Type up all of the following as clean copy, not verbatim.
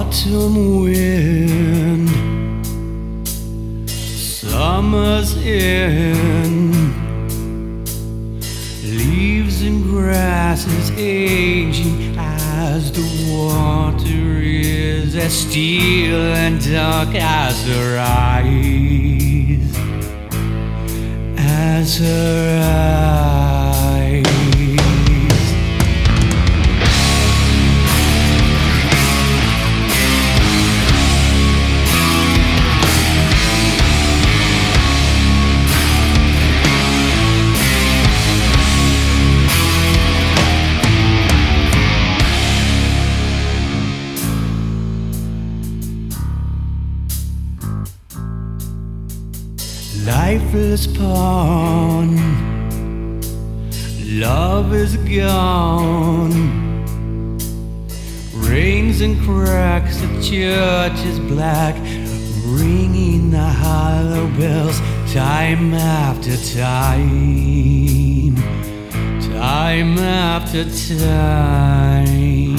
autumn wind, summer's in, leaves and grass is aging as the water is as still and dark as her eyes, as her eyes. Lifeless pawn, love is gone. Rains and cracks, the church is black, ringing the hollow bells, time after time, time after time.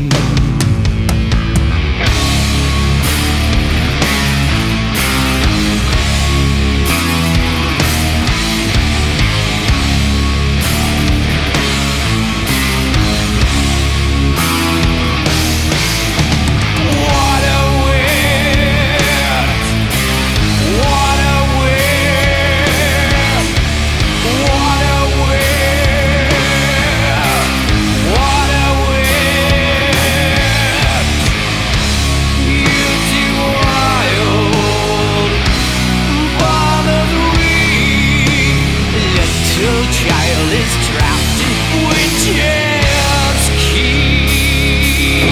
Child is trapped in witch's key.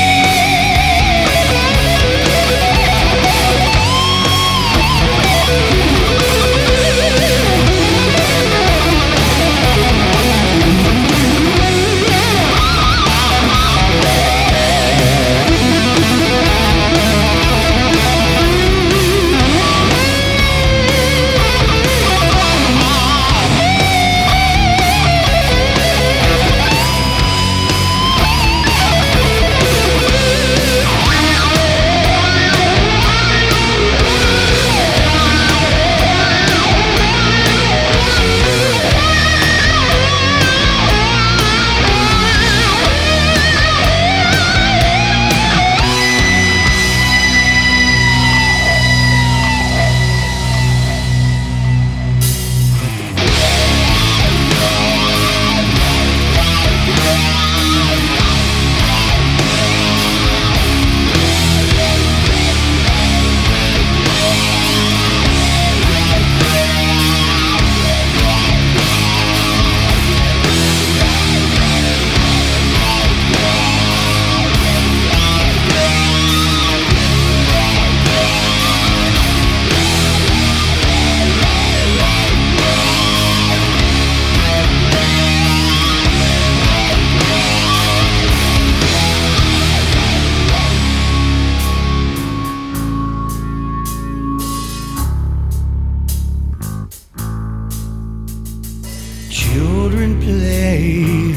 Children play,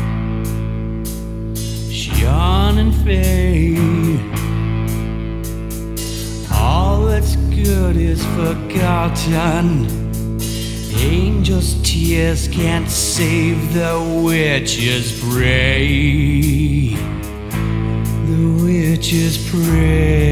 shine and fade. All that's good is forgotten. Angels' tears can't save the witch's prey. The witch's prey.